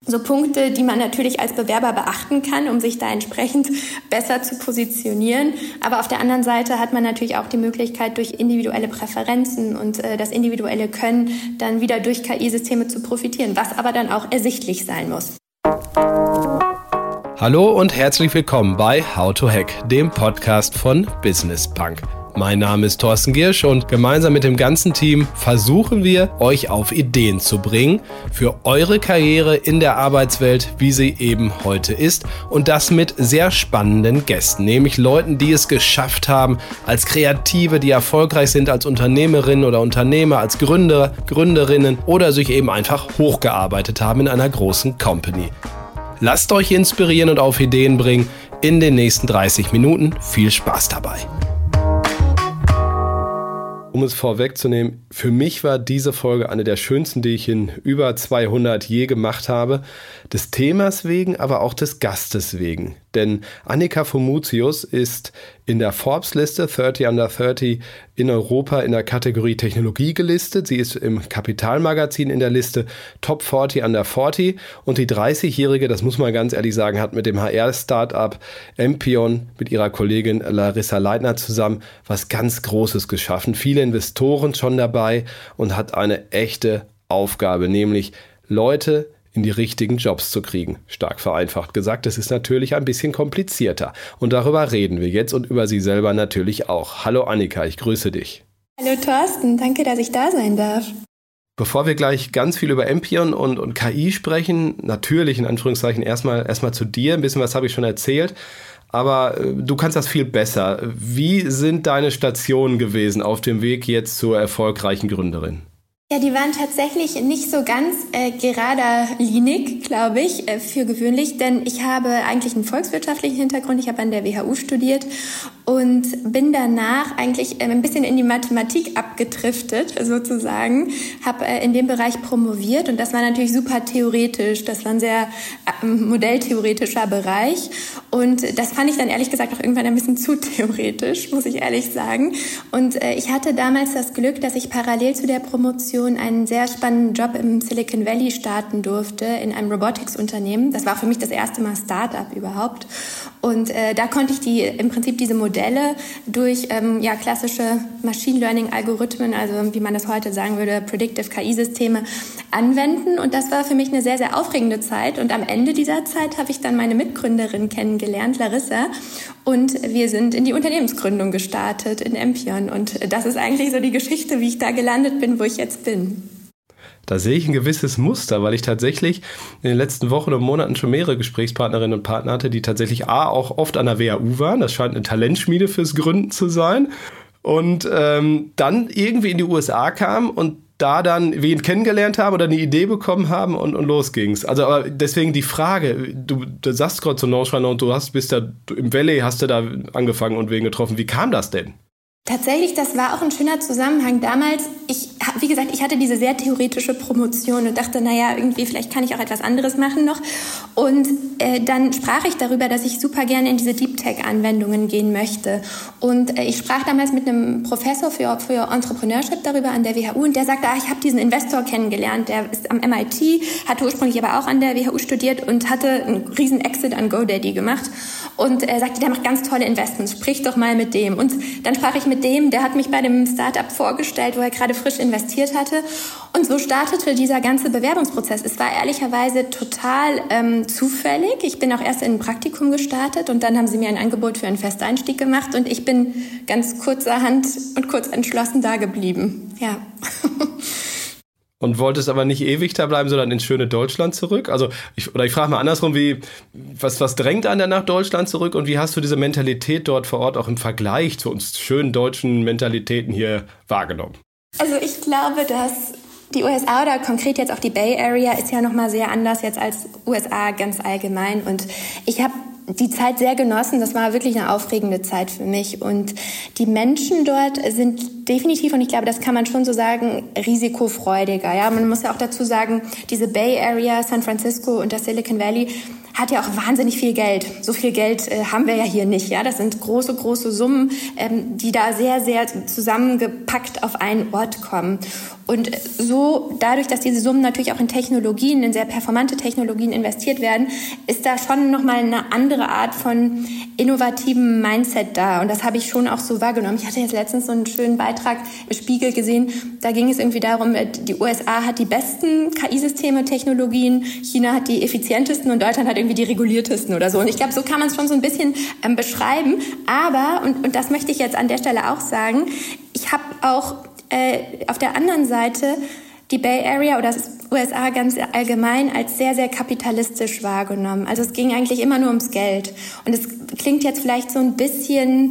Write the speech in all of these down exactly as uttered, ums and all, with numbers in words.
so Punkte, die man natürlich als Bewerber beachten kann, um sich da entsprechend besser zu positionieren. Aber auf der anderen Seite hat man natürlich auch die Möglichkeit, durch individuelle Präferenzen und äh, das individuelle Können dann wieder durch K I-Systeme zu profitieren, was aber dann auch ersichtlich sein muss. Hallo und herzlich willkommen bei How to Hack, dem Podcast von Business Punk. Mein Name ist Thorsten Giersch und gemeinsam mit dem ganzen Team versuchen wir, euch auf Ideen zu bringen für eure Karriere in der Arbeitswelt, wie sie eben heute ist. Und das mit sehr spannenden Gästen, nämlich Leuten, die es geschafft haben, als Kreative, die erfolgreich sind als Unternehmerinnen oder Unternehmer, als Gründer, Gründerinnen oder sich eben einfach hochgearbeitet haben in einer großen Company. Lasst euch inspirieren und auf Ideen bringen in den nächsten dreißig Minuten. Viel Spaß dabei! Um es vorwegzunehmen, für mich war diese Folge eine der schönsten, die ich in über zweihundert je gemacht habe. Des Themas wegen, aber auch des Gastes wegen. Denn Annika Fomoutius ist in der Forbes-Liste dreißig under dreißig in Europa in der Kategorie Technologie gelistet. Sie ist im Kapital-Magazin in der Liste Top vierzig under vierzig. Und die dreißigjährige, das muss man ganz ehrlich sagen, hat mit dem H R-Startup Empion mit ihrer Kollegin Larissa Leitner zusammen was ganz Großes geschaffen. Viele Investoren schon dabei und hat eine echte Aufgabe, nämlich Leute in die richtigen Jobs zu kriegen. Stark vereinfacht gesagt, es ist natürlich ein bisschen komplizierter. Und darüber reden wir jetzt und über sie selber natürlich auch. Hallo Annika, ich grüße dich. Hallo Thorsten, danke, dass ich da sein darf. Bevor wir gleich ganz viel über Empion und, und K I sprechen, natürlich in Anführungszeichen erstmal, erstmal zu dir. Ein bisschen was habe ich schon erzählt. Aber äh, du kannst das viel besser. Wie sind deine Stationen gewesen auf dem Weg jetzt zur erfolgreichen Gründerin? Ja, die waren tatsächlich nicht so ganz äh, geradlinig, glaube ich, äh, für gewöhnlich, denn ich habe eigentlich einen volkswirtschaftlichen Hintergrund. Ich habe an der W H U studiert und bin danach eigentlich äh, ein bisschen in die Mathematik abgedriftet, sozusagen. Habe äh, in dem Bereich promoviert und das war natürlich super theoretisch. Das war ein sehr äh, modelltheoretischer Bereich und das fand ich dann ehrlich gesagt auch irgendwann ein bisschen zu theoretisch, muss ich ehrlich sagen. Und äh, ich hatte damals das Glück, dass ich parallel zu der Promotion einen sehr spannenden Job im Silicon Valley starten durfte, in einem Robotics-Unternehmen. Das war für mich das erste Mal Start-up überhaupt. Und äh, da konnte ich die im Prinzip diese Modelle durch ähm, ja, klassische Machine Learning-Algorithmen, also wie man das heute sagen würde, Predictive K I-Systeme, anwenden. Und das war für mich eine sehr, sehr aufregende Zeit. Und am Ende dieser Zeit habe ich dann meine Mitgründerin kennengelernt, Larissa. Und wir sind in die Unternehmensgründung gestartet in Empion. Und das ist eigentlich so die Geschichte, wie ich da gelandet bin, wo ich jetzt bin. Da sehe ich ein gewisses Muster, weil ich tatsächlich in den letzten Wochen und Monaten schon mehrere Gesprächspartnerinnen und Partner hatte, die tatsächlich A, auch oft an der W H U waren. Das scheint eine Talentschmiede fürs Gründen zu sein. Und ähm, dann irgendwie in die U S A kamen und da dann wen kennengelernt haben oder eine Idee bekommen haben und, und los ging's. Also aber deswegen die Frage, du, du sagst gerade so nonchalant, du hast, bist da im Valley, hast du da angefangen und wen getroffen. Wie kam das denn? Tatsächlich, das war auch ein schöner Zusammenhang. Damals, ich, wie gesagt, ich hatte diese sehr theoretische Promotion und dachte, naja, irgendwie, vielleicht kann ich auch etwas anderes machen noch. Und äh, dann sprach ich darüber, dass ich super gerne in diese Deep Tech-Anwendungen gehen möchte. Und äh, ich sprach damals mit einem Professor für, für Entrepreneurship darüber an der W H U und der sagte, ah, ich habe diesen Investor kennengelernt, der ist am M I T, hatte ursprünglich aber auch an der W H U studiert und hatte einen riesen Exit an GoDaddy gemacht. Und er sagte, der macht ganz tolle Investments, sprich doch mal mit dem. Und dann sprach ich mit dem, der hat mich bei dem Startup vorgestellt, wo er gerade frisch investiert hatte. Und so startete dieser ganze Bewerbungsprozess. Es war ehrlicherweise total ähm, zufällig. Ich bin auch erst in ein Praktikum gestartet und dann haben sie mir ein Angebot für einen Festeinstieg gemacht und ich bin ganz kurzerhand und kurz entschlossen da geblieben. Ja. Und wolltest aber nicht ewig da bleiben, sondern ins schöne Deutschland zurück? Also ich, oder ich frage mal andersrum, wie, was, was drängt einen dann nach Deutschland zurück und wie hast du diese Mentalität dort vor Ort auch im Vergleich zu uns schönen deutschen Mentalitäten hier wahrgenommen? Also ich glaube, dass die U S A oder konkret jetzt auch die Bay Area ist ja nochmal sehr anders jetzt als U S A ganz allgemein. Und ich habe die Zeit sehr genossen. Das war wirklich eine aufregende Zeit für mich. Und die Menschen dort sind definitiv, und ich glaube, das kann man schon so sagen, risikofreudiger. Ja, man muss ja auch dazu sagen, diese Bay Area, San Francisco und das Silicon Valley hat ja auch wahnsinnig viel Geld. So viel Geld äh, haben wir ja hier nicht. Ja, das sind große, große Summen, ähm, die da sehr, sehr zusammengepackt auf einen Ort kommen. Und so, dadurch, dass diese Summen natürlich auch in Technologien, in sehr performante Technologien investiert werden, ist da schon nochmal eine andere Art von innovativem Mindset da. Und das habe ich schon auch so wahrgenommen. Ich hatte jetzt letztens so einen schönen Beitrag im Spiegel gesehen. Da ging es irgendwie darum, die U S A hat die besten K I-Systeme, Technologien, China hat die effizientesten und Deutschland hat irgendwie die reguliertesten oder so. Und ich glaube, so kann man es schon so ein bisschen ähm, beschreiben. Aber, und, und das möchte ich jetzt an der Stelle auch sagen, ich habe auch äh, auf der anderen Seite die Bay Area oder das U S A ganz allgemein als sehr, sehr kapitalistisch wahrgenommen. Also es ging eigentlich immer nur ums Geld. Und es klingt jetzt vielleicht so ein bisschen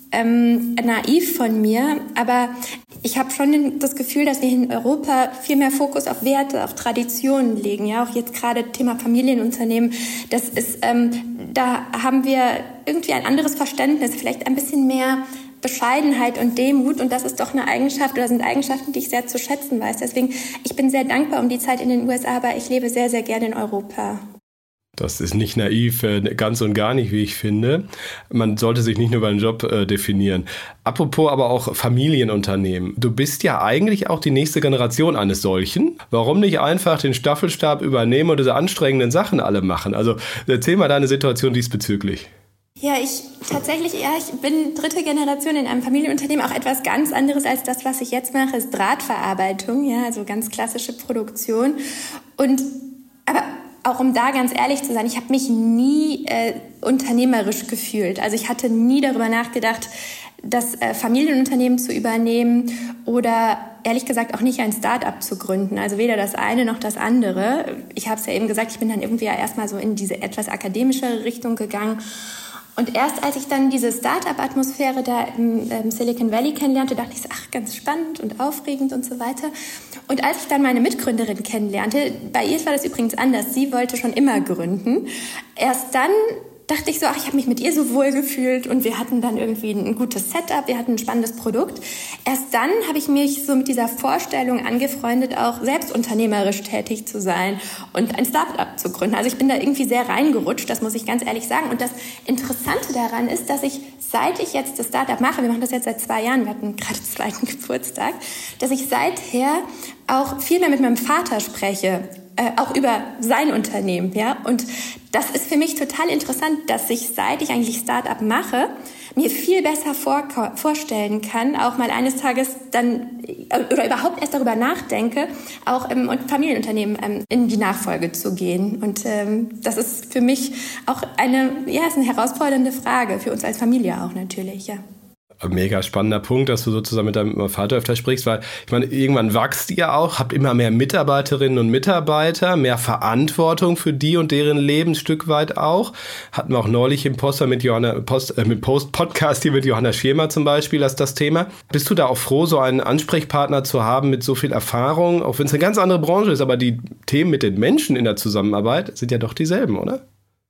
ähm, naiv von mir, aber ich habe schon das Gefühl, dass wir in Europa viel mehr Fokus auf Werte, auf Traditionen legen. Ja, auch jetzt gerade Thema Familienunternehmen. Das ist, ähm, da haben wir irgendwie ein anderes Verständnis, vielleicht ein bisschen mehr Bescheidenheit und Demut, und das ist doch eine Eigenschaft oder sind Eigenschaften, die ich sehr zu schätzen weiß. Deswegen, ich bin sehr dankbar um die Zeit in den U S A, aber ich lebe sehr, sehr gerne in Europa. Das ist nicht naiv, ganz und gar nicht, wie ich finde. Man sollte sich nicht nur über den Job äh, definieren. Apropos aber auch Familienunternehmen. Du bist ja eigentlich auch die nächste Generation eines solchen. Warum nicht einfach den Staffelstab übernehmen und diese anstrengenden Sachen alle machen? Also erzähl mal deine Situation diesbezüglich. Ja, ich tatsächlich, ja, ich bin dritte Generation in einem Familienunternehmen, auch etwas ganz anderes als das, was ich jetzt mache, ist Drahtverarbeitung, ja, also ganz klassische Produktion. Und aber auch um da ganz ehrlich zu sein, ich habe mich nie äh, unternehmerisch gefühlt. Also ich hatte nie darüber nachgedacht, das äh, Familienunternehmen zu übernehmen oder ehrlich gesagt auch nicht ein Start-up zu gründen. Also weder das eine noch das andere. Ich habe es ja eben gesagt, ich bin dann irgendwie ja erstmal so in diese etwas akademischere Richtung gegangen. Und erst als ich dann diese Start-up-Atmosphäre da im ähm, Silicon Valley kennenlernte, dachte ich so, ach, ganz spannend und aufregend und so weiter. Und als ich dann meine Mitgründerin kennenlernte, bei ihr war das übrigens anders, sie wollte schon immer gründen. Erst dann dachte ich so, ach, ich habe mich mit ihr so wohl gefühlt und wir hatten dann irgendwie ein gutes Setup, wir hatten ein spannendes Produkt. Erst dann habe ich mich so mit dieser Vorstellung angefreundet, auch selbst unternehmerisch tätig zu sein und ein Start-up zu gründen. Also ich bin da irgendwie sehr reingerutscht, das muss ich ganz ehrlich sagen. Und das Interessante daran ist, dass ich, seit ich jetzt das Start-up mache, wir machen das jetzt seit zwei Jahren, wir hatten gerade zweiten Geburtstag, dass ich seither auch viel mehr mit meinem Vater spreche, äh, auch über sein Unternehmen, ja. Und das ist für mich total interessant, dass ich, seit ich eigentlich Start-up mache, mir viel besser vor, vorstellen kann, auch mal eines Tages dann oder überhaupt erst darüber nachdenke, auch im Familienunternehmen ähm, in die Nachfolge zu gehen. Und ähm, das ist für mich auch eine, ja, ist eine herausfordernde Frage, für uns als Familie auch natürlich, ja. Mega spannender Punkt, dass du sozusagen mit deinem Vater öfter sprichst, weil ich meine, irgendwann wächst ihr auch, habt immer mehr Mitarbeiterinnen und Mitarbeiter, mehr Verantwortung für die und deren Leben ein Stück weit auch. Hatten wir auch neulich im Poster mit Johanna, Post, äh, mit Post-Podcast hier mit Johanna Schirmer zum Beispiel, das das Thema. Bist du da auch froh, so einen Ansprechpartner zu haben mit so viel Erfahrung, auch wenn es eine ganz andere Branche ist, aber die Themen mit den Menschen in der Zusammenarbeit sind ja doch dieselben, oder?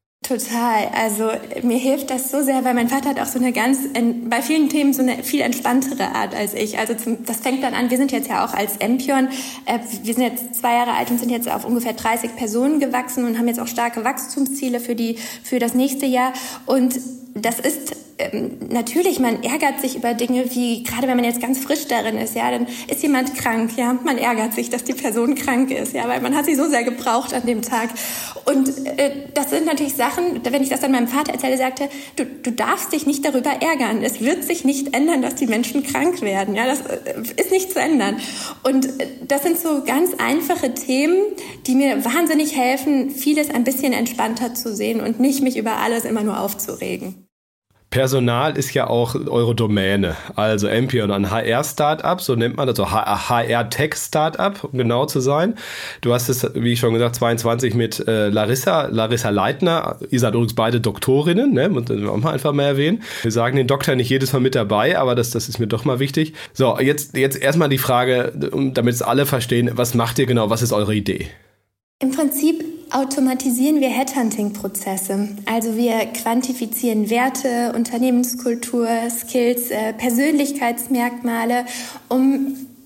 Total. Also mir hilft das so sehr, weil mein Vater hat auch so eine ganz, bei vielen Themen so eine viel entspanntere Art als ich. Also zum, das fängt dann an, wir sind jetzt ja auch als Empion, äh, wir sind jetzt zwei Jahre alt und sind jetzt auf ungefähr dreißig Personen gewachsen und haben jetzt auch starke Wachstumsziele für die, für das nächste Jahr. Und das ist ähm, natürlich, man ärgert sich über Dinge wie, gerade wenn man jetzt ganz frisch darin ist, ja, dann ist jemand krank, ja, man ärgert sich, dass die Person krank ist, ja, weil man hat sie so sehr gebraucht an dem Tag. Und äh, das sind natürlich Sachen, wenn ich das dann meinem Vater erzähle, sagte, du, du darfst dich nicht darüber ärgern. Es wird sich nicht ändern, dass die Menschen krank werden, ja, das äh, ist nicht zu ändern. Und äh, das sind so ganz einfache Themen, die mir wahnsinnig helfen, vieles ein bisschen entspannter zu sehen und nicht mich über alles immer nur aufzuregen. Personal ist ja auch eure Domäne, also Empion, ein H R-Startup, so nennt man das, so H R-Tech-Startup, um genau zu sein. Du hast es, wie ich schon gesagt, zweiundzwanzig mit äh, Larissa, Larissa Leitner. Ihr seid übrigens beide Doktorinnen, ne? Muss man auch mal einfach mal erwähnen. Wir sagen den Doktor nicht jedes Mal mit dabei, aber das, das ist mir doch mal wichtig. So, jetzt, jetzt erstmal die Frage, damit es alle verstehen, was macht ihr genau, was ist eure Idee? Im Prinzip automatisieren wir Headhunting-Prozesse. Also wir quantifizieren Werte, Unternehmenskultur, Skills, äh, Persönlichkeitsmerkmale, um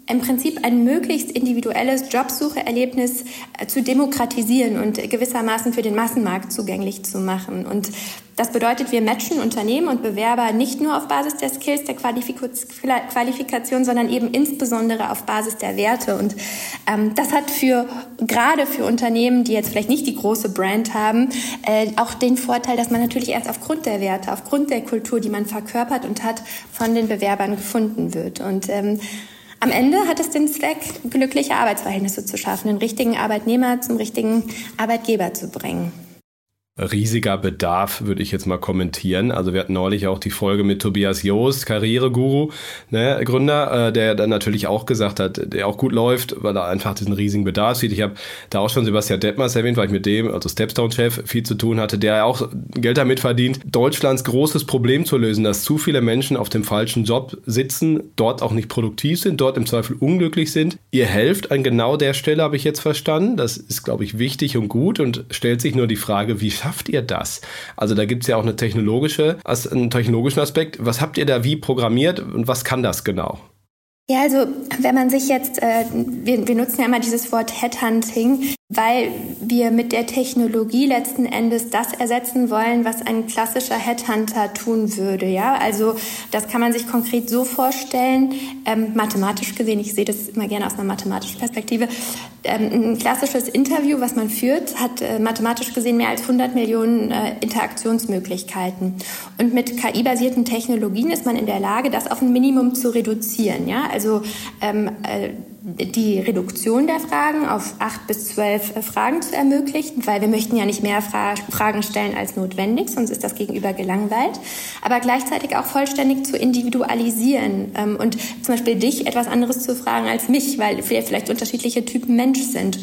im Prinzip ein möglichst individuelles Jobsucherlebnis äh, zu demokratisieren und gewissermaßen für den Massenmarkt zugänglich zu machen. Und das bedeutet, wir matchen Unternehmen und Bewerber nicht nur auf Basis der Skills, der Qualifikation, sondern eben insbesondere auf Basis der Werte. Und ähm, das hat für gerade für Unternehmen, die jetzt vielleicht nicht die große Brand haben, äh, auch den Vorteil, dass man natürlich erst aufgrund der Werte, aufgrund der Kultur, die man verkörpert und hat, von den Bewerbern gefunden wird. Und ähm, am Ende hat es den Zweck, glückliche Arbeitsverhältnisse zu schaffen, den richtigen Arbeitnehmer zum richtigen Arbeitgeber zu bringen. Riesiger Bedarf, würde ich jetzt mal kommentieren. Also wir hatten neulich auch die Folge mit Tobias Joost, Karriereguru, ne, Gründer, äh, der dann natürlich auch gesagt hat, der auch gut läuft, weil er einfach diesen riesigen Bedarf sieht. Ich habe da auch schon Sebastian Detmers erwähnt, weil ich mit dem, also Stepstone-Chef, viel zu tun hatte, der auch Geld damit verdient, Deutschlands großes Problem zu lösen, dass zu viele Menschen auf dem falschen Job sitzen, dort auch nicht produktiv sind, dort im Zweifel unglücklich sind. Ihr helft an genau der Stelle, habe ich jetzt verstanden. Das ist, glaube ich, wichtig und gut und stellt sich nur die Frage, wie schafft ihr das? Also da gibt es ja auch eine technologische, einen technologischen Aspekt. Was habt ihr da wie programmiert und was kann das genau? Ja, also wenn man sich jetzt, äh, wir, wir nutzen ja immer dieses Wort Headhunting, weil wir mit der Technologie letzten Endes das ersetzen wollen, was ein klassischer Headhunter tun würde. Ja, also das kann man sich konkret so vorstellen, ähm, mathematisch gesehen, ich sehe das immer gerne aus einer mathematischen Perspektive, ähm, ein klassisches Interview, was man führt, hat äh, mathematisch gesehen mehr als hundert Millionen äh, Interaktionsmöglichkeiten. Und mit K I-basierten Technologien ist man in der Lage, das auf ein Minimum zu reduzieren. Ja, also ähm, äh, die Reduktion der Fragen auf acht bis zwölf Fragen zu ermöglichen, weil wir möchten ja nicht mehr Fra- Fragen stellen als notwendig, sonst ist das Gegenüber gelangweilt, aber gleichzeitig auch vollständig zu individualisieren ähm, und zum Beispiel dich etwas anderes zu fragen als mich, weil wir vielleicht unterschiedliche Typen Mensch sind.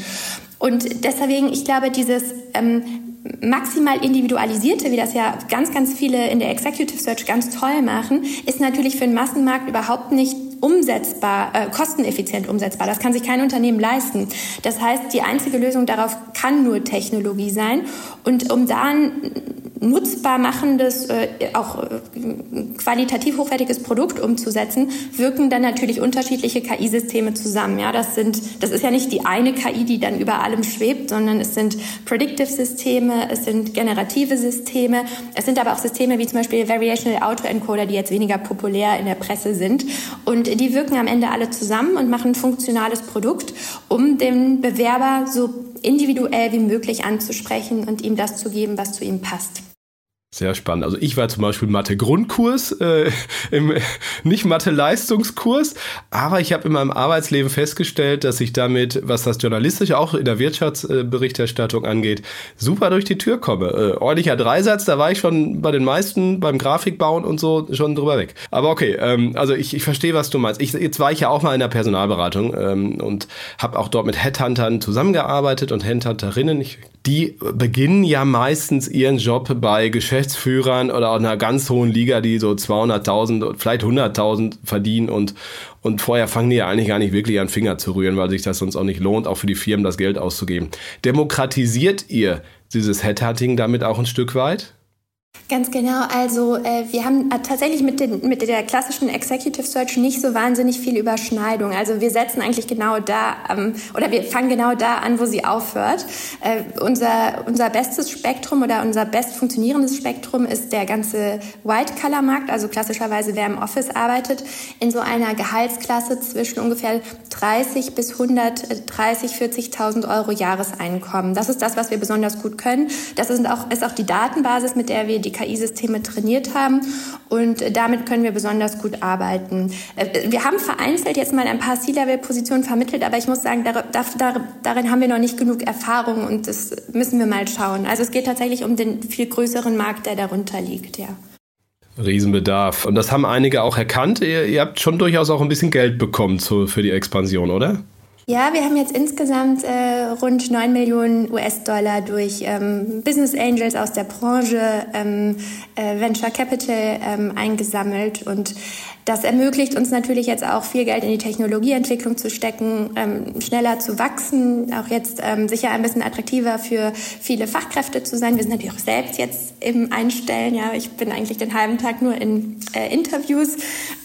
Und deswegen, ich glaube, dieses ähm, maximal individualisierte, wie das ja ganz, ganz viele in der Executive Search ganz toll machen, ist natürlich für den Massenmarkt überhaupt nicht umsetzbar, äh, kosteneffizient umsetzbar. Das kann sich kein Unternehmen leisten. Das heißt, die einzige Lösung darauf kann nur Technologie sein. Und um da ein nutzbar machendes, äh, auch äh, qualitativ hochwertiges Produkt umzusetzen, wirken dann natürlich unterschiedliche K I-Systeme zusammen. Ja, das sind, das ist ja nicht die eine K I, die dann über allem schwebt, sondern es sind Predictive-Systeme, es sind generative Systeme, es sind aber auch Systeme wie zum Beispiel Variational Autoencoder, die jetzt weniger populär in der Presse sind. Und die wirken am Ende alle zusammen und machen ein funktionales Produkt, um den Bewerber so individuell wie möglich anzusprechen und ihm das zu geben, was zu ihm passt. Sehr spannend. Also ich war zum Beispiel Mathe-Grundkurs, äh, im nicht Mathe-Leistungskurs, aber ich habe in meinem Arbeitsleben festgestellt, dass ich damit, was das Journalistische auch in der Wirtschaftsberichterstattung angeht, super durch die Tür komme. Äh, ordentlicher Dreisatz, da war ich schon bei den meisten beim Grafikbauen und so schon drüber weg. Aber okay, ähm, also ich, ich verstehe, was du meinst. Ich, jetzt war ich ja auch mal in der Personalberatung ähm, und habe auch dort mit Headhuntern zusammengearbeitet und Headhunterinnen. Ich, die beginnen ja meistens ihren Job bei Geschäftsführern oder auch einer ganz hohen Liga, die so zweihunderttausend, vielleicht hunderttausend verdienen und, und vorher fangen die ja eigentlich gar nicht wirklich an Finger zu rühren, weil sich das sonst auch nicht lohnt, auch für die Firmen das Geld auszugeben. Demokratisiert ihr dieses Headhunting damit auch ein Stück weit? Ganz genau, also äh, wir haben tatsächlich mit, den, mit der klassischen Executive Search nicht so wahnsinnig viel Überschneidung. Also wir setzen eigentlich genau da, ähm, oder wir fangen genau da an, wo sie aufhört. Äh, unser, unser bestes Spektrum oder unser best funktionierendes Spektrum ist der ganze White-Color-Markt, also klassischerweise wer im Office arbeitet, in so einer Gehaltsklasse zwischen ungefähr dreißig bis hundertdreißig, vierzigtausend Euro Jahreseinkommen. Das ist das, was wir besonders gut können. Das ist auch, ist auch die Datenbasis, mit der wir die K I-Systeme trainiert haben und damit können wir besonders gut arbeiten. Wir haben vereinzelt jetzt mal ein paar C-Level-Positionen vermittelt, aber ich muss sagen, dar, dar, darin haben wir noch nicht genug Erfahrung und das müssen wir mal schauen. Also es geht tatsächlich um den viel größeren Markt, der darunter liegt, ja. Riesenbedarf. Und das haben einige auch erkannt. Ihr, ihr habt schon durchaus auch ein bisschen Geld bekommen zu, für die Expansion, oder? Ja, wir haben jetzt insgesamt äh, rund neun Millionen U S-Dollar durch ähm, Business Angels aus der Branche, ähm, äh, Venture Capital ähm, eingesammelt und das ermöglicht uns natürlich jetzt auch viel Geld in die Technologieentwicklung zu stecken, ähm, schneller zu wachsen, auch jetzt ähm, sicher ein bisschen attraktiver für viele Fachkräfte zu sein. Wir sind natürlich auch selbst jetzt im Einstellen. Ja, ich bin eigentlich den halben Tag nur in äh, Interviews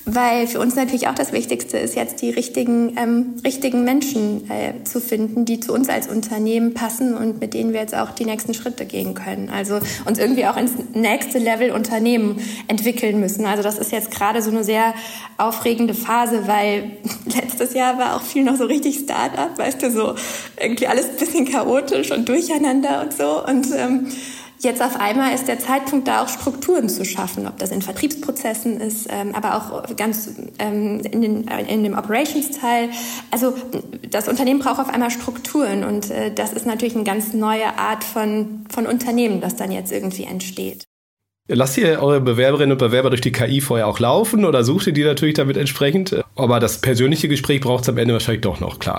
weil für uns natürlich auch das Wichtigste ist, jetzt die richtigen, ähm, richtigen Menschen äh, zu finden, die zu uns als Unternehmen passen und mit denen wir jetzt auch die nächsten Schritte gehen können. Also uns irgendwie auch ins nächste Level Unternehmen entwickeln müssen. Also das ist jetzt gerade so eine sehr aufregende Phase, weil letztes Jahr war auch viel noch so richtig Start-up, weißt du, so irgendwie alles ein bisschen chaotisch und durcheinander und so. Und ähm, jetzt auf einmal ist der Zeitpunkt da, auch Strukturen zu schaffen, ob das in Vertriebsprozessen ist, ähm, aber auch ganz ähm, in, den, in dem Operations-Teil. Also das Unternehmen braucht auf einmal Strukturen und äh, das ist natürlich eine ganz neue Art von, von Unternehmen, das dann jetzt irgendwie entsteht. Lasst ihr eure Bewerberinnen und Bewerber durch die K I vorher auch laufen oder sucht ihr die natürlich damit entsprechend? Aber das persönliche Gespräch braucht es am Ende wahrscheinlich doch noch, klar.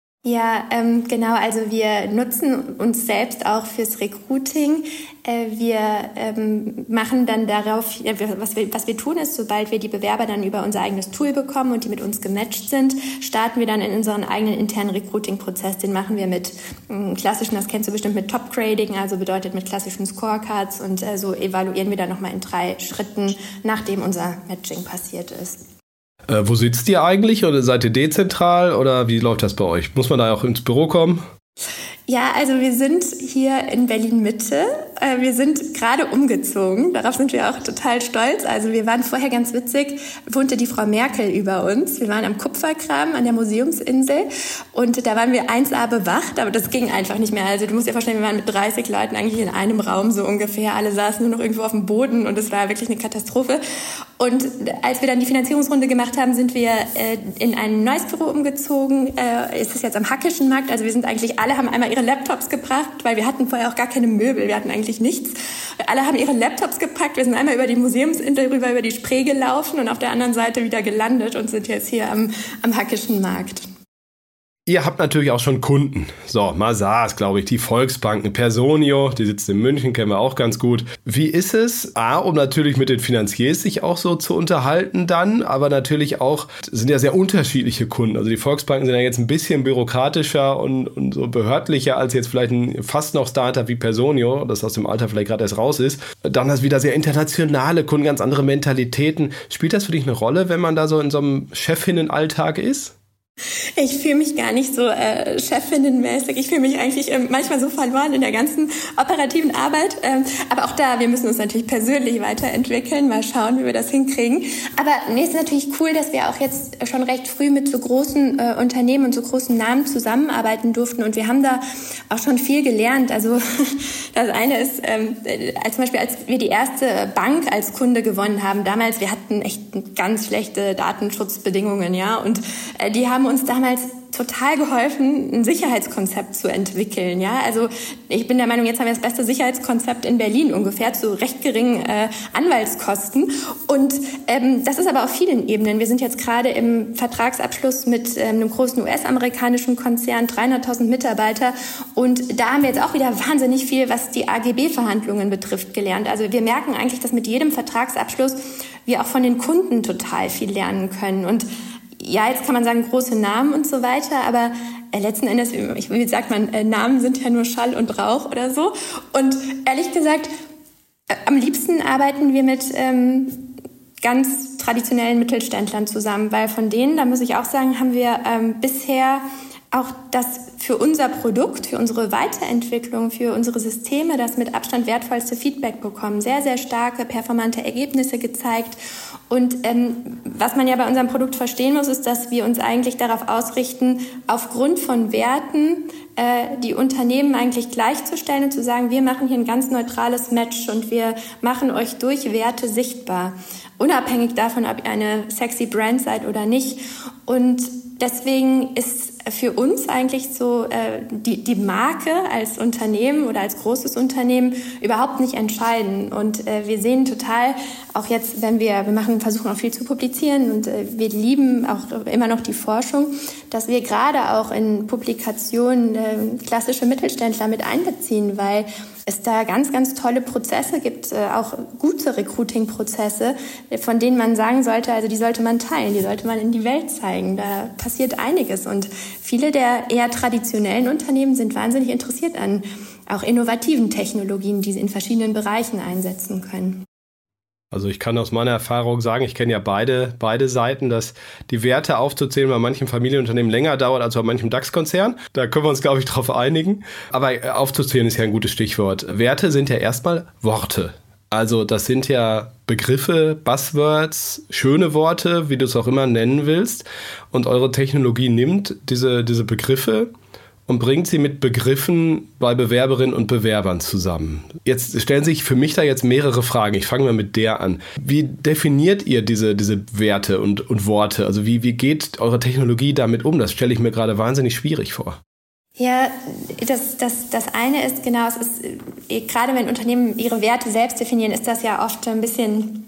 Ja, ähm, genau. Also wir nutzen uns selbst auch fürs Recruiting. Äh, wir ähm, machen dann darauf, ja, was wir, was wir tun ist, sobald wir die Bewerber dann über unser eigenes Tool bekommen und die mit uns gematcht sind, starten wir dann in unseren eigenen internen Recruiting-Prozess. Den machen wir mit ähm, klassischen, das kennst du bestimmt, mit Top-Grading, also bedeutet mit klassischen Scorecards, und äh, so evaluieren wir dann nochmal in drei Schritten, nachdem unser Matching passiert ist. Äh, wo sitzt ihr eigentlich, oder seid ihr dezentral, oder wie läuft das bei euch? Muss man da auch ins Büro kommen? Ja, also wir sind hier in Berlin-Mitte. Wir sind gerade umgezogen. Darauf sind wir auch total stolz. Also wir waren vorher, ganz witzig, wohnte die Frau Merkel über uns. Wir waren am Kupferkram an der Museumsinsel und da waren wir eins a bewacht, aber das ging einfach nicht mehr. Also du musst dir vorstellen, wir waren mit dreißig Leuten eigentlich in einem Raum so ungefähr. Alle saßen nur noch irgendwo auf dem Boden und es war wirklich eine Katastrophe. Und als wir dann die Finanzierungsrunde gemacht haben, sind wir äh, in ein neues Büro umgezogen. Äh, es ist jetzt am Hackischen Markt. Also wir sind eigentlich, alle haben einmal ihre Laptops gebracht, weil wir hatten vorher auch gar keine Möbel. Wir hatten eigentlich nichts. Alle haben ihre Laptops gepackt. Wir sind einmal über die Museumsinsel rüber, über die Spree gelaufen und auf der anderen Seite wieder gelandet und sind jetzt hier am, am Hackischen Markt. Ihr habt natürlich auch schon Kunden. So, Mazars, glaube ich, die Volksbanken, Personio, die sitzt in München, kennen wir auch ganz gut. Wie ist es? A, um natürlich mit den Finanziers sich auch so zu unterhalten dann, aber natürlich auch, sind ja sehr unterschiedliche Kunden. Also die Volksbanken sind ja jetzt ein bisschen bürokratischer und, und so behördlicher als jetzt vielleicht ein fast noch Startup wie Personio, das aus dem Alter vielleicht gerade erst raus ist. Dann hast du wieder sehr internationale Kunden, ganz andere Mentalitäten. Spielt das für dich eine Rolle, wenn man da so in so einem Chefinnenalltag ist? Ich fühle mich gar nicht so äh, chefinnenmäßig. Ich fühle mich eigentlich ähm, manchmal so verloren in der ganzen operativen Arbeit. Ähm, aber auch da, wir müssen uns natürlich persönlich weiterentwickeln. Mal schauen, wie wir das hinkriegen. Aber nee, es ist natürlich cool, dass wir auch jetzt schon recht früh mit so großen äh, Unternehmen und so großen Namen zusammenarbeiten durften. Und wir haben da auch schon viel gelernt. Also das eine ist, ähm, als zum Beispiel, als wir die erste Bank als Kunde gewonnen haben, damals, wir hatten echt ganz schlechte Datenschutzbedingungen, ja. Und äh, die haben uns damals total geholfen, ein Sicherheitskonzept zu entwickeln. Ja, also ich bin der Meinung, jetzt haben wir das beste Sicherheitskonzept in Berlin ungefähr zu recht geringen äh, Anwaltskosten. Und ähm, das ist aber auf vielen Ebenen. Wir sind jetzt gerade im Vertragsabschluss mit ähm, einem großen U S-amerikanischen Konzern, dreihunderttausend Mitarbeiter. Und da haben wir jetzt auch wieder wahnsinnig viel, was die A G B-Verhandlungen betrifft, gelernt. Also wir merken eigentlich, dass mit jedem Vertragsabschluss wir auch von den Kunden total viel lernen können. Und ja, jetzt kann man sagen, große Namen und so weiter, aber äh, letzten Endes, wie sagt man, äh, Namen sind ja nur Schall und Rauch oder so. Und ehrlich gesagt, äh, am liebsten arbeiten wir mit ähm, ganz traditionellen Mittelständlern zusammen, weil von denen, da muss ich auch sagen, haben wir ähm, bisher auch das für unser Produkt, für unsere Weiterentwicklung, für unsere Systeme das mit Abstand wertvollste Feedback bekommen. Sehr, sehr starke, performante Ergebnisse gezeigt. Und ähm, was man ja bei unserem Produkt verstehen muss, ist, dass wir uns eigentlich darauf ausrichten, aufgrund von Werten äh, die Unternehmen eigentlich gleichzustellen und zu sagen, wir machen hier ein ganz neutrales Match und wir machen euch durch Werte sichtbar. Unabhängig davon, ob ihr eine sexy Brand seid oder nicht. Und deswegen ist für uns eigentlich so äh, die, die Marke als Unternehmen oder als großes Unternehmen überhaupt nicht entscheidend. Und äh, wir sehen total, auch jetzt, wenn wir, wir machen, versuchen auch viel zu publizieren und äh, wir lieben auch immer noch die Forschung, dass wir gerade auch in Publikationen äh, klassische Mittelständler mit einbeziehen, weil es da ganz, ganz tolle Prozesse gibt, äh, auch gute Recruiting-Prozesse, von denen man sagen sollte, also die sollte man teilen, die sollte man in die Welt zeigen. Da passiert einiges und viele der eher traditionellen Unternehmen sind wahnsinnig interessiert an auch innovativen Technologien, die sie in verschiedenen Bereichen einsetzen können. Also ich kann aus meiner Erfahrung sagen, ich kenne ja beide, beide Seiten, dass die Werte aufzuzählen bei manchen Familienunternehmen länger dauert als bei manchem DAX-Konzern. Da können wir uns, glaube ich, drauf einigen. Aber aufzuzählen ist ja ein gutes Stichwort. Werte sind ja erstmal Worte. Also das sind ja Begriffe, Buzzwords, schöne Worte, wie du es auch immer nennen willst. Und eure Technologie nimmt diese, diese Begriffe und bringt sie mit Begriffen bei Bewerberinnen und Bewerbern zusammen. Jetzt stellen sich für mich da jetzt mehrere Fragen. Ich fange mal mit der an. Wie definiert ihr diese, diese Werte und, und Worte? Also wie, wie geht eure Technologie damit um? Das stelle ich mir gerade wahnsinnig schwierig vor. Ja, das, das, das eine ist genau, es ist, gerade wenn Unternehmen ihre Werte selbst definieren, ist das ja oft ein bisschen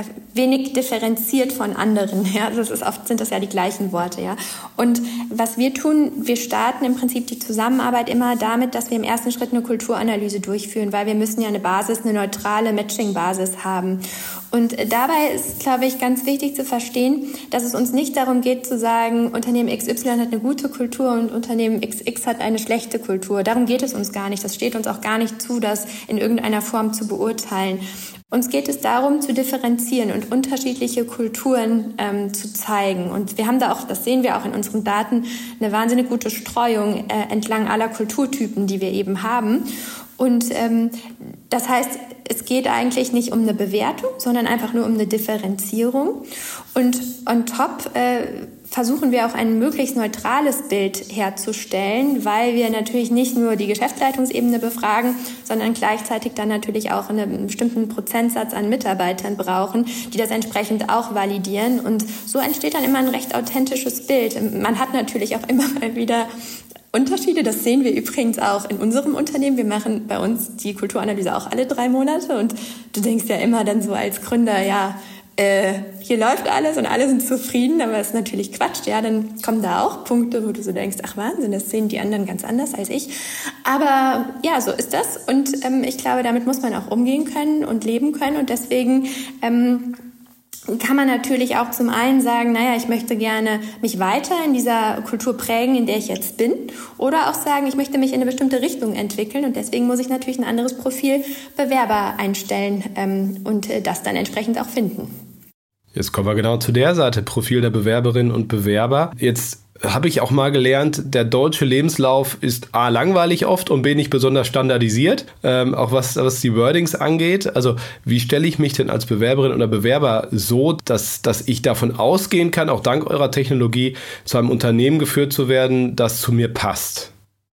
wenig differenziert von anderen. Ja, das ist oft sind das ja die gleichen Worte. Ja, und was wir tun, wir starten im Prinzip die Zusammenarbeit immer damit, dass wir im ersten Schritt eine Kulturanalyse durchführen, weil wir müssen ja eine Basis, eine neutrale Matching-Basis haben. Und dabei ist, glaube ich, ganz wichtig zu verstehen, dass es uns nicht darum geht zu sagen, Unternehmen X Y hat eine gute Kultur und Unternehmen X X hat eine schlechte Kultur. Darum geht es uns gar nicht. Das steht uns auch gar nicht zu, das in irgendeiner Form zu beurteilen. Uns geht es darum, zu differenzieren und unterschiedliche Kulturen ähm, zu zeigen. Und wir haben da auch, das sehen wir auch in unseren Daten, eine wahnsinnig gute Streuung äh, entlang aller Kulturtypen, die wir eben haben. Und ähm, das heißt, es geht eigentlich nicht um eine Bewertung, sondern einfach nur um eine Differenzierung. Und on top äh, versuchen wir auch ein möglichst neutrales Bild herzustellen, weil wir natürlich nicht nur die Geschäftsleitungsebene befragen, sondern gleichzeitig dann natürlich auch einen bestimmten Prozentsatz an Mitarbeitern brauchen, die das entsprechend auch validieren. Und so entsteht dann immer ein recht authentisches Bild. Man hat natürlich auch immer mal wieder Unterschiede, das sehen wir übrigens auch in unserem Unternehmen. Wir machen bei uns die Kulturanalyse auch alle drei Monate und du denkst ja immer dann so als Gründer, ja, äh, hier läuft alles und alle sind zufrieden, aber das ist natürlich Quatsch. Ja, dann kommen da auch Punkte, wo du so denkst, ach Wahnsinn, das sehen die anderen ganz anders als ich. Aber ja, so ist das und ähm, ich glaube, damit muss man auch umgehen können und leben können und deswegen ähm, kann man natürlich auch zum einen sagen, naja, ich möchte gerne mich weiter in dieser Kultur prägen, in der ich jetzt bin. Oder auch sagen, ich möchte mich in eine bestimmte Richtung entwickeln und deswegen muss ich natürlich ein anderes Profil Bewerber einstellen ähm, und äh, das dann entsprechend auch finden. Jetzt kommen wir genau zu der Seite, Profil der Bewerberinnen und Bewerber. Jetzt habe ich auch mal gelernt, der deutsche Lebenslauf ist A, langweilig oft und B, nicht besonders standardisiert, ähm, auch was, was die Wordings angeht. Also wie stelle ich mich denn als Bewerberin oder Bewerber so, dass, dass ich davon ausgehen kann, auch dank eurer Technologie zu einem Unternehmen geführt zu werden, das zu mir passt?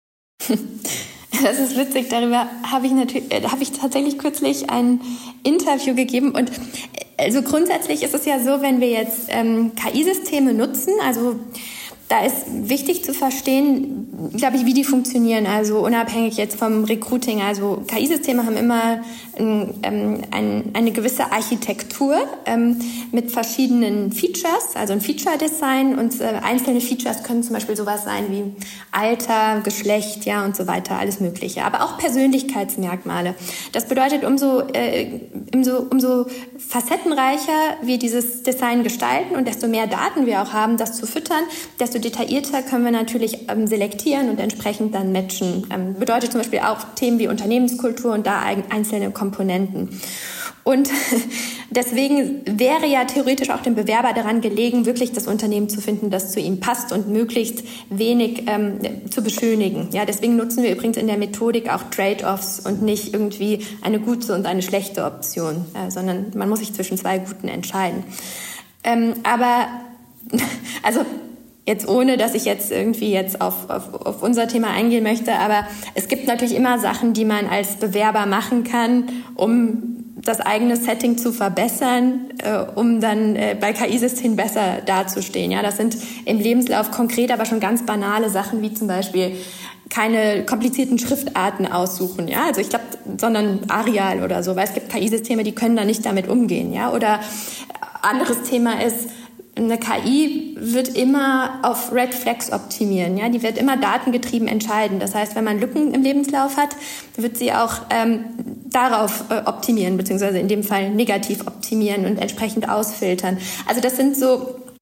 Das ist witzig, darüber habe ich natürlich, äh, habe ich tatsächlich kürzlich ein Interview gegeben und also grundsätzlich ist es ja so, wenn wir jetzt ähm, K I-Systeme nutzen, also da ist wichtig zu verstehen, glaube ich, wie die funktionieren, also unabhängig jetzt vom Recruiting. Also K I-Systeme haben immer ähm, ein, eine gewisse Architektur ähm, mit verschiedenen Features, also ein Feature-Design und äh, einzelne Features können zum Beispiel sowas sein wie Alter, Geschlecht, ja und so weiter, alles Mögliche, aber auch Persönlichkeitsmerkmale. Das bedeutet, umso, äh, umso, umso facettenreicher wir dieses Design gestalten und desto mehr Daten wir auch haben, das zu füttern, desto detaillierter können wir natürlich ähm, selektieren und entsprechend dann matchen. Ähm, bedeutet zum Beispiel auch Themen wie Unternehmenskultur und da einzelne Komponenten. Und deswegen wäre ja theoretisch auch dem Bewerber daran gelegen, wirklich das Unternehmen zu finden, das zu ihm passt und möglichst wenig ähm, zu beschönigen. Ja, deswegen nutzen wir übrigens in der Methodik auch Trade-offs und nicht irgendwie eine gute und eine schlechte Option, äh, sondern man muss sich zwischen zwei guten entscheiden. Ähm, aber also Jetzt ohne, dass ich jetzt irgendwie jetzt auf, auf, auf unser Thema eingehen möchte, aber es gibt natürlich immer Sachen, die man als Bewerber machen kann, um das eigene Setting zu verbessern, äh, um dann äh, bei K I-Systemen besser dazustehen. Ja, das sind im Lebenslauf konkret, aber schon ganz banale Sachen, wie zum Beispiel keine komplizierten Schriftarten aussuchen, ja, also ich glaube, sondern Arial oder so, weil es gibt K I-Systeme, die können da nicht damit umgehen, ja, oder anderes Thema ist, eine K I wird immer auf Red Flags optimieren, ja, die wird immer datengetrieben entscheiden. Das heißt, wenn man Lücken im Lebenslauf hat, wird sie auch ähm, darauf äh, optimieren, beziehungsweise in dem Fall negativ optimieren und entsprechend ausfiltern. Also das sind so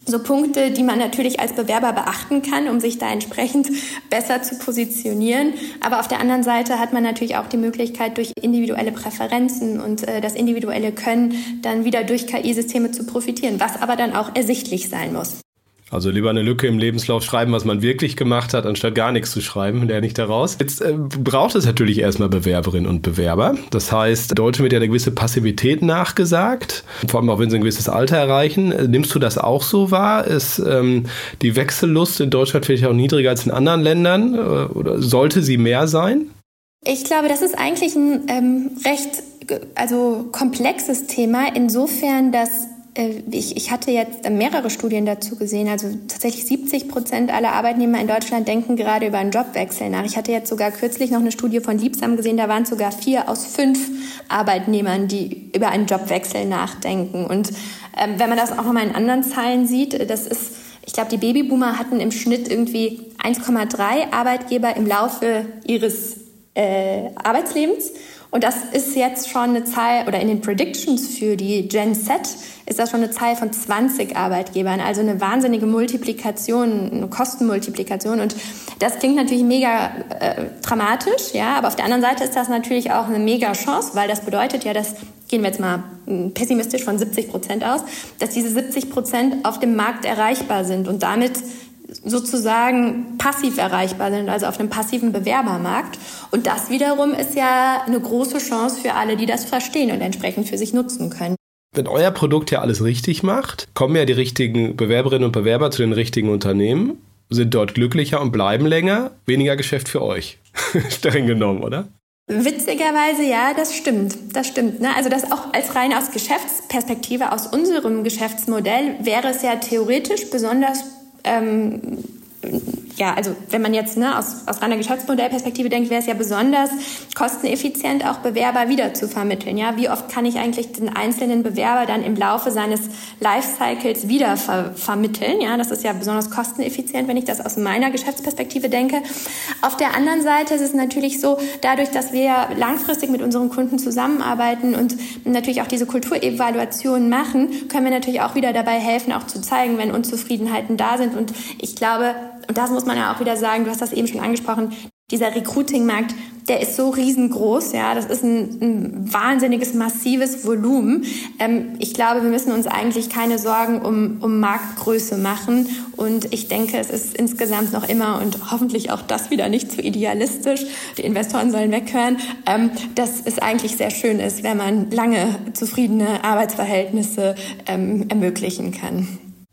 so Punkte, die man natürlich als Bewerber beachten kann, um sich da entsprechend besser zu positionieren. Aber auf der anderen Seite hat man natürlich auch die Möglichkeit, durch individuelle Präferenzen und äh, das individuelle Können dann wieder durch K I-Systeme zu profitieren, was aber dann auch ersichtlich sein muss. Also lieber eine Lücke im Lebenslauf schreiben, was man wirklich gemacht hat, anstatt gar nichts zu schreiben, lerne ich daraus. Jetzt äh, braucht es natürlich erstmal Bewerberinnen und Bewerber. Das heißt, Deutschen wird ja eine gewisse Passivität nachgesagt, vor allem auch wenn sie ein gewisses Alter erreichen. Nimmst du das auch so wahr? Ist ähm, die Wechsellust in Deutschland vielleicht auch niedriger als in anderen Ländern? Äh, oder sollte sie mehr sein? Ich glaube, das ist eigentlich ein ähm, recht also komplexes Thema, insofern, dass Ich, ich hatte jetzt mehrere Studien dazu gesehen, also tatsächlich siebzig Prozent aller Arbeitnehmer in Deutschland denken gerade über einen Jobwechsel nach. Ich hatte jetzt sogar kürzlich noch eine Studie von Liebsam gesehen, da waren es sogar vier aus fünf Arbeitnehmern, die über einen Jobwechsel nachdenken. Und ähm, wenn man das auch nochmal in anderen Zahlen sieht, das ist, ich glaube, die Babyboomer hatten im Schnitt irgendwie eins Komma drei Arbeitgeber im Laufe ihres äh, Arbeitslebens. Und das ist jetzt schon eine Zahl, oder in den Predictions für die Gen Z ist das schon eine Zahl von zwanzig Arbeitgebern. Also eine wahnsinnige Multiplikation, eine Kostenmultiplikation. Und das klingt natürlich mega äh, dramatisch, ja. Aber auf der anderen Seite ist das natürlich auch eine mega Chance, weil das bedeutet ja, dass, gehen wir jetzt mal pessimistisch von siebzig Prozent aus, dass diese siebzig Prozent auf dem Markt erreichbar sind und damit sozusagen passiv erreichbar sind, also auf einem passiven Bewerbermarkt. Und das wiederum ist ja eine große Chance für alle, die das verstehen und entsprechend für sich nutzen können. Wenn euer Produkt ja alles richtig macht, kommen ja die richtigen Bewerberinnen und Bewerber zu den richtigen Unternehmen, sind dort glücklicher und bleiben länger, weniger Geschäft für euch. Streng genommen, oder? Witzigerweise, ja, das stimmt. Das stimmt. Ne? Also das auch als rein aus Geschäftsperspektive, aus unserem Geschäftsmodell, wäre es ja theoretisch besonders Ähm, ja, also wenn man jetzt ne, aus, aus reiner Geschäftsmodellperspektive denkt, wäre es ja besonders kosteneffizient, auch Bewerber wieder zu vermitteln. Ja, wie oft kann ich eigentlich den einzelnen Bewerber dann im Laufe seines Lifecycles wieder ver- vermitteln? Ja, das ist ja besonders kosteneffizient, wenn ich das aus meiner Geschäftsperspektive denke. Auf der anderen Seite ist es natürlich so, dadurch, dass wir langfristig mit unseren Kunden zusammenarbeiten und natürlich auch diese Kulturevaluation machen, können wir natürlich auch wieder dabei helfen, auch zu zeigen, wenn Unzufriedenheiten da sind. Und ich glaube, und das muss man ja auch wieder sagen, du hast das eben schon angesprochen, dieser Recruiting-Markt, der ist so riesengroß, ja, das ist ein, ein wahnsinniges, massives Volumen. Ähm, ich glaube, wir müssen uns eigentlich keine Sorgen um, um Marktgröße machen und ich denke, es ist insgesamt noch immer und hoffentlich auch das wieder nicht zu idealistisch, die Investoren sollen weghören, ähm, dass es eigentlich sehr schön ist, wenn man lange zufriedene Arbeitsverhältnisse ähm, ermöglichen kann.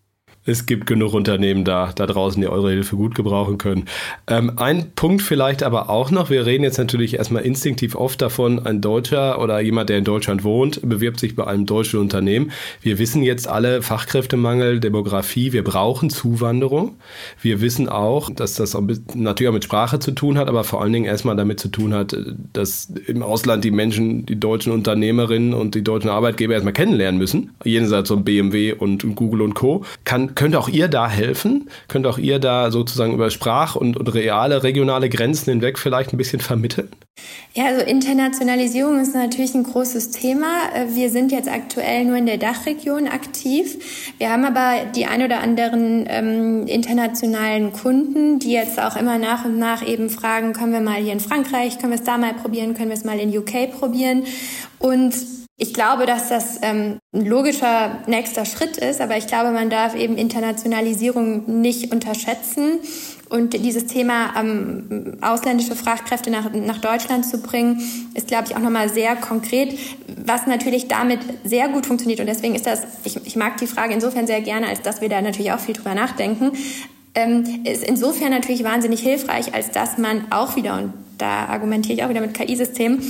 Es gibt genug Unternehmen da, da draußen, die eure Hilfe gut gebrauchen können. Ähm, ein Punkt vielleicht aber auch noch, wir reden jetzt natürlich erstmal instinktiv oft davon, ein Deutscher oder jemand, der in Deutschland wohnt, bewirbt sich bei einem deutschen Unternehmen. Wir wissen jetzt alle, Fachkräftemangel, Demografie, wir brauchen Zuwanderung. Wir wissen auch, dass das auch natürlich auch mit Sprache zu tun hat, aber vor allen Dingen erstmal damit zu tun hat, dass im Ausland die Menschen, die deutschen Unternehmerinnen und die deutschen Arbeitgeber erstmal kennenlernen müssen. Jenseits von B M W und Google und Co. Kann Könnt auch ihr da helfen? Könnt auch ihr da sozusagen über Sprach- und, und reale, regionale Grenzen hinweg vielleicht ein bisschen vermitteln? Ja, also Internationalisierung ist natürlich ein großes Thema. Wir sind jetzt aktuell nur in der Dachregion aktiv. Wir haben aber die ein oder anderen ähm, internationalen Kunden, die jetzt auch immer nach und nach eben fragen, können wir mal hier in Frankreich, können wir es da mal probieren, können wir es mal in U K probieren? Und ich glaube, dass das ähm, ein logischer nächster Schritt ist, aber ich glaube, man darf eben Internationalisierung nicht unterschätzen. Und dieses Thema, ähm, ausländische Fachkräfte nach, nach Deutschland zu bringen, ist, glaube ich, auch nochmal sehr konkret, was natürlich damit sehr gut funktioniert. Und deswegen ist das, ich, ich mag die Frage insofern sehr gerne, als dass wir da natürlich auch viel drüber nachdenken, ähm, ist insofern natürlich wahnsinnig hilfreich, als dass man auch wieder, und da argumentiere ich auch wieder mit K I-Systemen,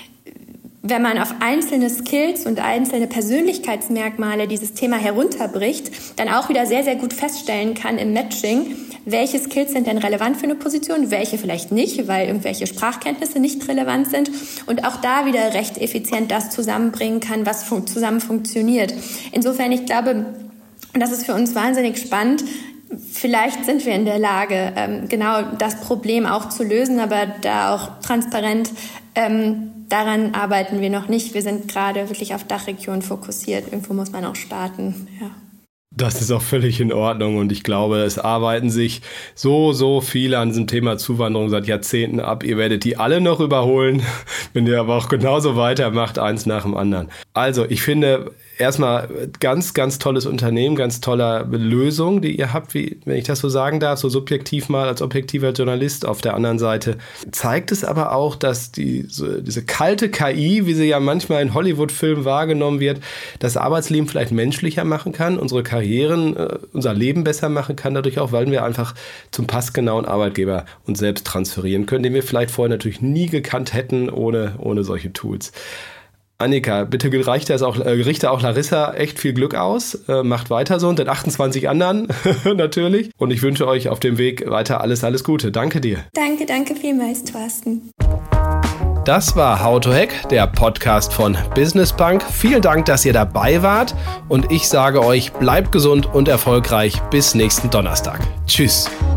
wenn man auf einzelne Skills und einzelne Persönlichkeitsmerkmale dieses Thema herunterbricht, dann auch wieder sehr, sehr gut feststellen kann im Matching, welche Skills sind denn relevant für eine Position, welche vielleicht nicht, weil irgendwelche Sprachkenntnisse nicht relevant sind und auch da wieder recht effizient das zusammenbringen kann, was fun- zusammen funktioniert. Insofern, ich glaube, und das ist für uns wahnsinnig spannend, vielleicht sind wir in der Lage, ähm, genau das Problem auch zu lösen, aber da auch transparent ähm, daran arbeiten wir noch nicht. Wir sind gerade wirklich auf Dachregion fokussiert. Irgendwo muss man auch starten. Ja. Das ist auch völlig in Ordnung und ich glaube, es arbeiten sich so, so viele an diesem Thema Zuwanderung seit Jahrzehnten ab. Ihr werdet die alle noch überholen, wenn ihr aber auch genauso weitermacht, eins nach dem anderen. Also ich finde erstmal ganz, ganz tolles Unternehmen, ganz tolle Lösung, die ihr habt, wie, wenn ich das so sagen darf, so subjektiv mal als objektiver Journalist. Auf der anderen Seite zeigt es aber auch, dass die, so, diese kalte K I, wie sie ja manchmal in Hollywood-Filmen wahrgenommen wird, das Arbeitsleben vielleicht menschlicher machen kann, unsere Karrieren, äh, unser Leben besser machen kann, dadurch auch, weil wir einfach zum passgenauen Arbeitgeber uns selbst transferieren können, den wir vielleicht vorher natürlich nie gekannt hätten ohne, ohne solche Tools. Annika, bitte reicht das auch, äh, richte auch Larissa echt viel Glück aus. Äh, macht weiter so und den achtundzwanzig anderen natürlich. Und ich wünsche euch auf dem Weg weiter alles, alles Gute. Danke dir. Danke, danke vielmals, Thorsten. Das war How to Hack, der Podcast von Business Punk. Vielen Dank, dass ihr dabei wart. Und ich sage euch, bleibt gesund und erfolgreich. Bis nächsten Donnerstag. Tschüss.